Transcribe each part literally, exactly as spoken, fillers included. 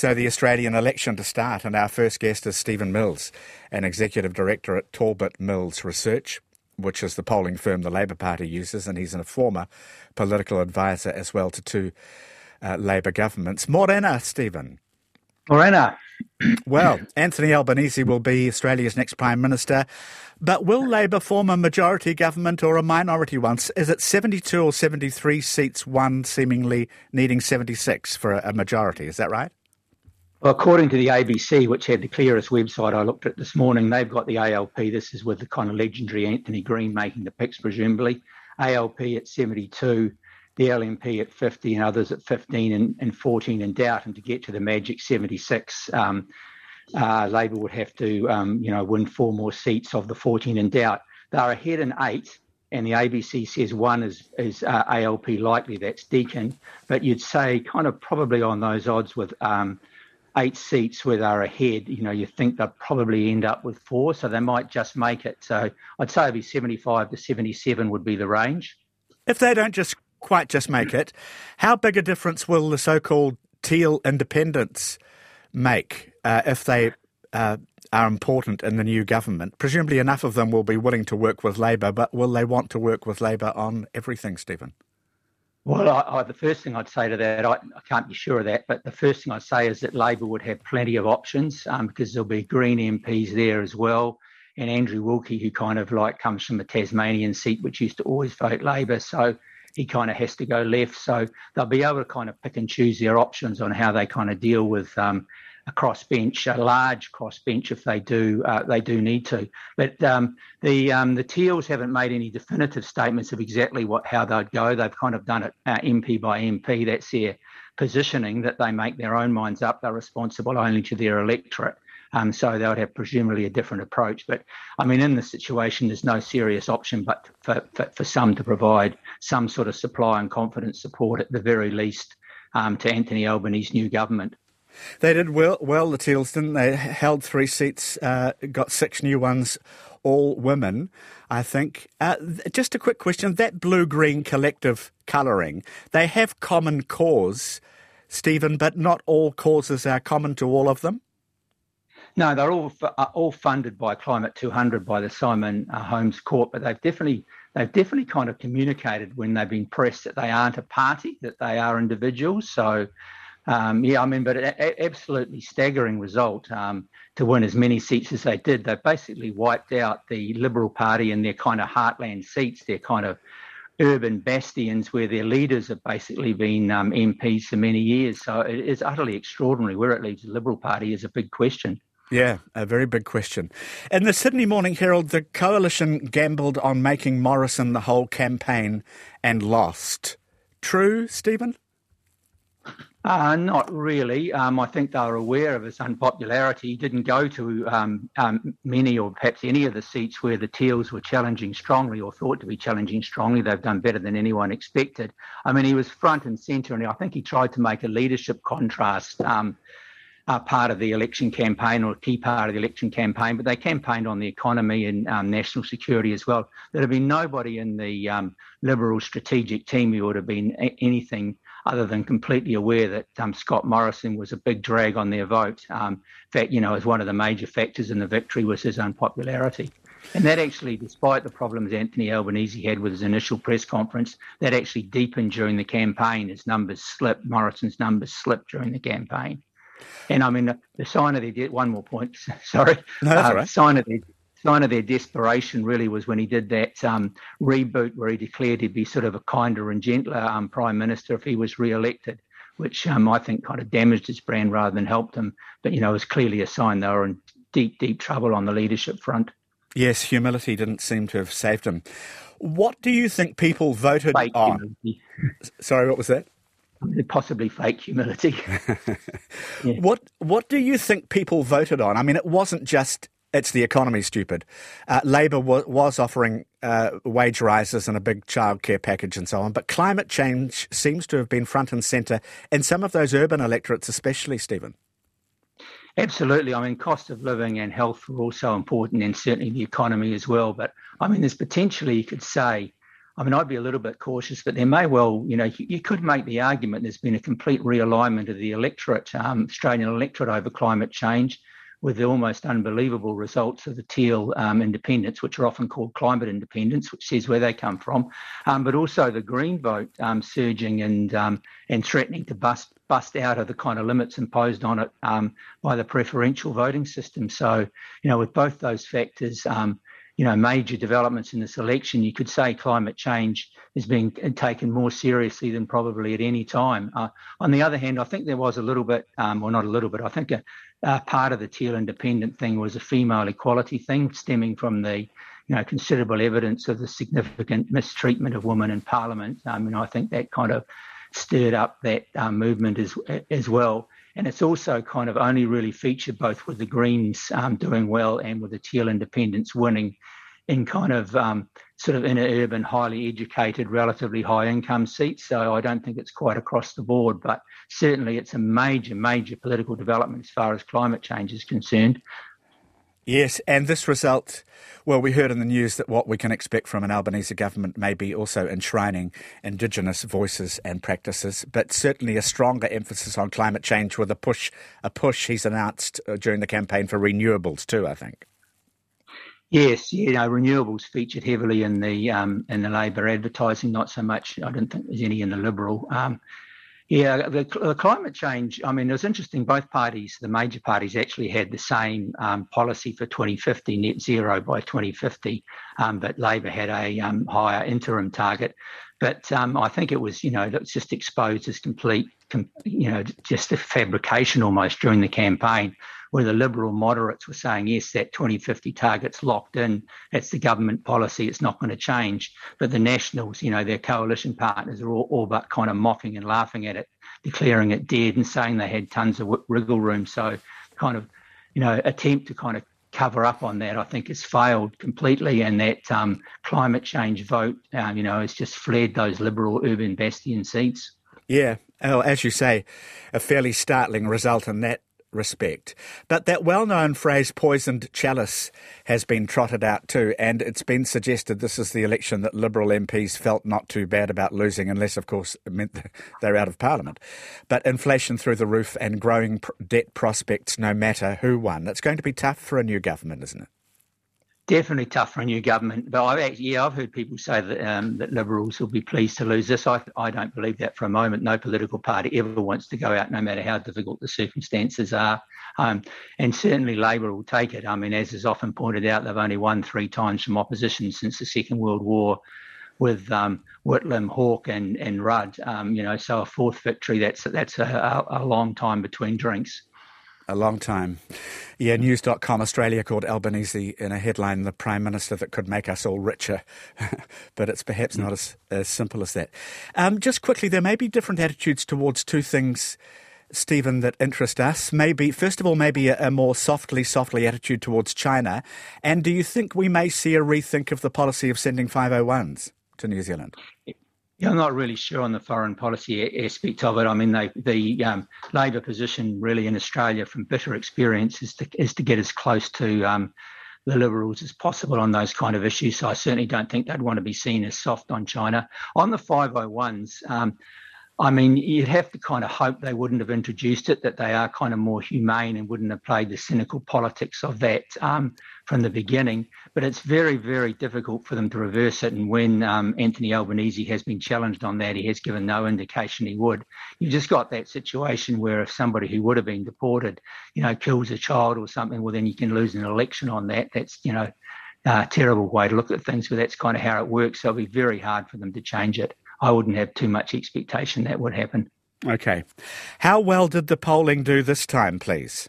So the Australian election to start, and our first guest is Stephen Mills, an Executive Director at Talbot Mills Research, which is the polling firm the Labour Party uses, and he's a former political advisor as well to two uh, Labour governments. Morena, Stephen. Morena. Well, Anthony Albanese will be Australia's next Prime Minister, but will Labour form a majority government or a minority one? Is it seventy-two or seventy-three seats, one seemingly needing seventy-six for a majority? Is that right? Well, according to the A B C, which had the clearest website I looked at this morning, they've got the A L P. This is with the kind of legendary Anthony Green making the picks, presumably. A L P at seventy-two, the L N P at fifty, and others at fifteen and, and fourteen in doubt. And to get to the magic seventy-six, um, uh, Labour would have to, um, you know, win four more seats of the fourteen in doubt. They're ahead in eight, and the A B C says one is, is uh, A L P likely, that's Deakin. But you'd say kind of probably on those odds with um, eight seats where they're ahead, you know, you think they'll probably end up with four, so they might just make it. So I'd say it'd be seventy-five to seventy-seven would be the range. If they don't just quite just make it, how big a difference will the so-called teal independents make uh, if they uh, are important in the new government? Presumably enough of them will be willing to work with Labour, but will they want to work with Labour on everything, Stephen? Well, I, I, the first thing I'd say to that, I, I can't be sure of that, but the first thing I'd say is that Labour would have plenty of options um, because there'll be Green M Ps there as well, and Andrew Wilkie, who kind of like comes from a Tasmanian seat, which used to always vote Labour, so he kind of has to go left. So they'll be able to kind of pick and choose their options on how they kind of deal with um, a crossbench, a large crossbench if they do uh, they do need to. But um, the um, the Teals haven't made any definitive statements of exactly what how they'd go. They've kind of done it uh, M P by M P. That's their positioning, that they make their own minds up. They're responsible only to their electorate. Um, so they would have presumably a different approach. But, I mean, in this situation, there's no serious option but for, for, for some to provide some sort of supply and confidence support at the very least um, to Anthony Albanese's new government. They did well, well the Teals, didn't they? Held three seats, uh, got six new ones, all women, I think. Uh, just a quick question. That blue-green collective colouring, they have common cause, Stephen, but not all causes are common to all of them? No, they're all are all funded by Climate two hundred, by the Simon uh, Holmes Corp, but they've definitely they've definitely kind of communicated when they've been pressed that they aren't a party, that they are individuals. So, um, yeah, I mean, but an absolutely staggering result um, to win as many seats as they did. They basically wiped out the Liberal Party in their kind of heartland seats, their kind of urban bastions where their leaders have basically been um, M Ps for many years. So it is utterly extraordinary. Where it leaves the Liberal Party is a big question. Yeah, a very big question. In the Sydney Morning Herald, the coalition gambled on making Morrison the whole campaign and lost. True, Stephen? Uh, not really. Um, I think they were aware of his unpopularity. He didn't go to um, um, many or perhaps any of the seats where the Teals were challenging strongly or thought to be challenging strongly. They've done better than anyone expected. I mean, he was front and centre, and I think he tried to make a leadership contrast um, Uh, part of the election campaign, or a key part of the election campaign, but they campaigned on the economy and um, national security as well. There'd have been nobody in the um, Liberal strategic team who would have been a- anything other than completely aware that um, Scott Morrison was a big drag on their vote. Um, in fact, you know, as one of the major factors in the victory was his unpopularity. And that actually, despite the problems Anthony Albanese had with his initial press conference, that actually deepened during the campaign. His numbers slipped, Morrison's numbers slipped during the campaign. And I mean, the sign of their de- one more point. Sorry, no, that's uh, all right. sign of their sign of their desperation really was when he did that um, reboot where he declared he'd be sort of a kinder and gentler um, prime minister if he was re-elected, which um, I think kind of damaged his brand rather than helped him. But you know, it was clearly a sign they were in deep, deep trouble on the leadership front. Yes, humility didn't seem to have saved him. What do you think people voted Fake on? humility. Sorry, what was that? Possibly fake humility. yeah. What What do you think people voted on? I mean, it wasn't just it's the economy, stupid. Uh, Labour w- was offering uh, wage rises and a big childcare package and so on, but climate change seems to have been front and centre in some of those urban electorates, especially, Stephen. Absolutely. I mean, cost of living and health were also important, and certainly the economy as well. But I mean, there's potentially, you could say, I mean, I'd be a little bit cautious, but there may well, you know, you, you could make the argument there's been a complete realignment of the electorate, um, Australian electorate over climate change, with the almost unbelievable results of the Teal um, independents, which are often called climate independents, which says where they come from, um, but also the Green vote um, surging and um, and threatening to bust bust out of the kind of limits imposed on it um, by the preferential voting system. So, you know, with both those factors, um, you know, major developments in this election, you could say climate change is being taken more seriously than probably at any time. Uh, on the other hand, I think there was a little bit, um, or not a little bit, I think a, a part of the Teal independent thing was a female equality thing stemming from the, you know, considerable evidence of the significant mistreatment of women in Parliament. I mean, I think that kind of stirred up that um, movement as, as well. And it's also kind of only really featured both with the Greens um, doing well and with the Teal independents winning in kind of um, sort of inner urban, highly educated, relatively high income seats. So I don't think it's quite across the board, but certainly it's a major, major political development as far as climate change is concerned. Yes, and this result, well, we heard in the news that what we can expect from an Albanese government may be also enshrining Indigenous voices and practices, but certainly a stronger emphasis on climate change with a push, a push he's announced during the campaign for renewables too, I think. Yes, you know, renewables featured heavily in the um, in the Labor advertising, not so much, I don't think there's any in the Liberal. Um, yeah, the, the climate change, I mean, it was interesting, both parties, the major parties actually had the same um, policy for twenty fifty, net zero by twenty fifty, um, but Labor had a um, higher interim target. But um, I think it was, you know, it was just exposed as complete, com- you know, just a fabrication almost during the campaign, where the Liberal moderates were saying, yes, that twenty fifty target's locked in. That's the government policy. It's not going to change. But the Nationals, you know, their coalition partners are all, all but kind of mocking and laughing at it, declaring it dead and saying they had tons of wriggle room. So kind of, you know, attempt to kind of cover up on that, I think, has failed completely. And that um, climate change vote, uh, you know, has just fled those Liberal urban bastion seats. Yeah, well, as you say, a fairly startling result in that respect. But that well-known phrase, poisoned chalice, has been trotted out too, and it's been suggested this is the election that Liberal M Ps felt not too bad about losing, unless, of course, it meant they're out of Parliament. But inflation through the roof and growing pr- debt prospects, no matter who won. It's going to be tough for a new government, isn't it? Definitely tough for a new government. But I've actually, yeah, I've heard people say that um, that Liberals will be pleased to lose this. I, I don't believe that for a moment. No political party ever wants to go out, no matter how difficult the circumstances are. Um, and certainly Labor will take it. I mean, as is often pointed out, they've only won three times from opposition since the Second World War, with um, Whitlam, Hawke and, and Rudd. Um, you know, so a fourth victory, that's, that's a, a long time between drinks. A long time. Yeah, news dot com Australia called Albanese in a headline the Prime Minister that could make us all richer. But it's perhaps not as, as simple as that. Um, just quickly, there may be different attitudes towards two things, Stephen, that interest us. Maybe, first of all, maybe a, a more softly, softly attitude towards China. And do you think we may see a rethink of the policy of sending five oh ones to New Zealand? Yeah, I'm not really sure on the foreign policy aspect of it. I mean, they, the um, Labor position really in Australia from bitter experience is to, is to get as close to um, the Liberals as possible on those kind of issues. So I certainly don't think they'd want to be seen as soft on China. On the five oh ones, um, I mean, you'd have to kind of hope they wouldn't have introduced it, that they are kind of more humane and wouldn't have played the cynical politics of that um, from the beginning. But it's very, very difficult for them to reverse it. And when um, Anthony Albanese has been challenged on that, he has given no indication he would. You've just got that situation where if somebody who would have been deported, you know, kills a child or something, well, then you can lose an election on that. That's, you know, a terrible way to look at things, but that's kind of how it works. So it'll be very hard for them to change it. I wouldn't have too much expectation that would happen. Okay. How well did the polling do this time, please?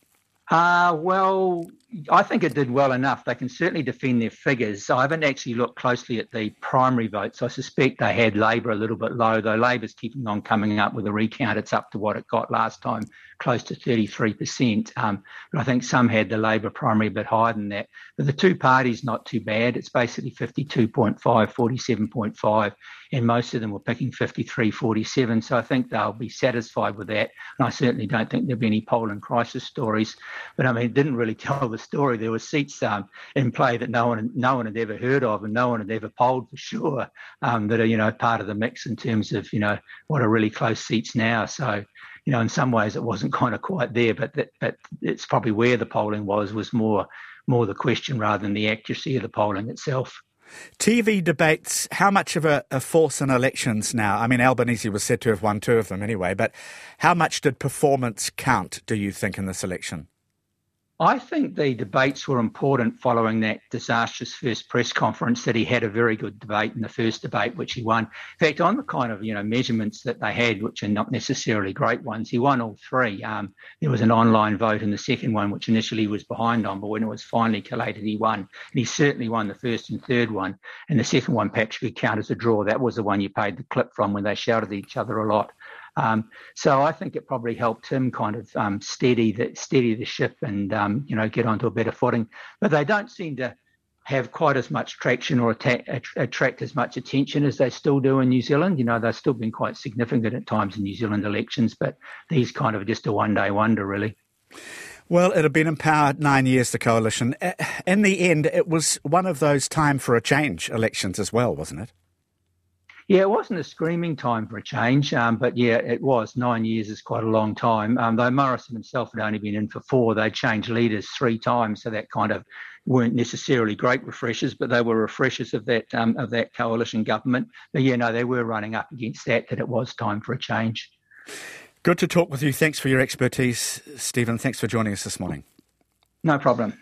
Uh, well, I think it did well enough. They can certainly defend their figures. I haven't actually looked closely at the primary votes. I suspect they had Labor a little bit low, though Labor's keeping on coming up with a recount. It's up to what it got last time, close to thirty-three percent. Um, but I think some had the Labor primary a bit higher than that. But the two parties, not too bad. It's basically fifty-two point five, forty-seven point five. and most of them were picking fifty-three forty-seven. So I think they'll be satisfied with that. And I certainly don't think there'll be any polling crisis stories. But I mean, it didn't really tell the story. There were seats um, in play that no one no one had ever heard of, and no one had ever polled for sure, um, that are, you know, part of the mix in terms of, you know, what are really close seats now. So, you know, in some ways it wasn't kind of quite there, but that, but it's probably where the polling was, was more more the question rather than the accuracy of the polling itself. T V debates, how much of a, a force in elections now? I mean, Albanese was said to have won two of them anyway, but how much did performance count, do you think, in this election? I think the debates were important following that disastrous first press conference, that he had a very good debate in the first debate, which he won. In fact, on the kind of, you know, measurements that they had, which are not necessarily great ones, he won all three. Um, there was an online vote in the second one, which initially he was behind on, but when it was finally collated, he won. And he certainly won the first and third one. And the second one, perhaps could count as a draw. That was the one you paid the clip from when they shouted at each other a lot. Um, so I think it probably helped him kind of um, steady the steady the ship and um, you know, get onto a better footing. But they don't seem to have quite as much traction or attack, attract as much attention as they still do in New Zealand. You know, they've still been quite significant at times in New Zealand elections, but these kind of just a one-day wonder, really. Well, it had been in power nine years, the coalition. In the end, it was one of those time for a change elections as well, wasn't it? Yeah, it wasn't a screaming time for a change, um, but yeah, it was. Nine years is quite a long time. Um, though Morrison himself had only been in for four, they changed leaders three times, so that kind of weren't necessarily great refreshers, but they were refreshers of that um, of that coalition government. But yeah, no, they were running up against that, that it was time for a change. Good to talk with you. Thanks for your expertise, Stephen. Thanks for joining us this morning. No problem.